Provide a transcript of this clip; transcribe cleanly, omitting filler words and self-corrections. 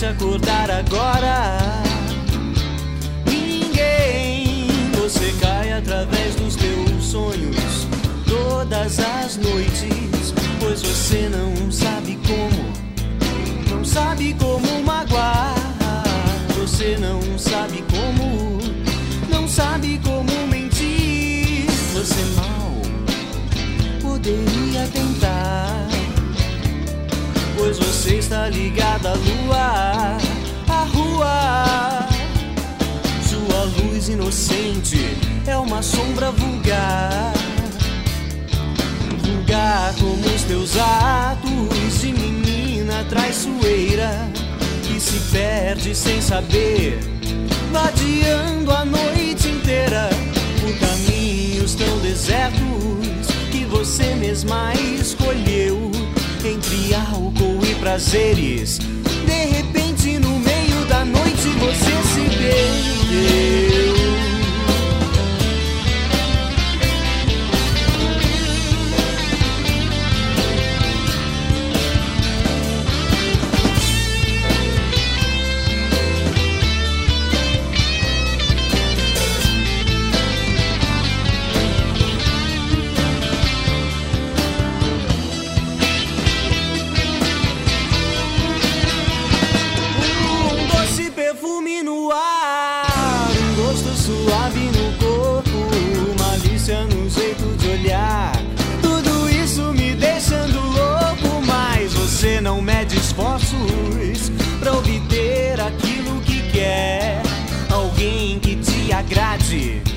acordar agora. Ninguém. Você cai através dos teus sonhos todas as noites, pois você não sabe como magoar. Você não sabe como mentir. Você mal poderia tentar, pois você está ligada à lua, à rua. Sua luz inocente é uma sombra vulgar, vulgar como os teus atos de menina traiçoeira, que se perde sem saber, vadiando a noite inteira por caminhos tão desertos que você mesma escolheu, entre álcool e prazeres. De repente, no meio da noite, você se perdeu. Suave no corpo, malícia no jeito de olhar, tudo isso me deixando louco. Mas você não mede esforços pra obter aquilo que quer, alguém que te agrade,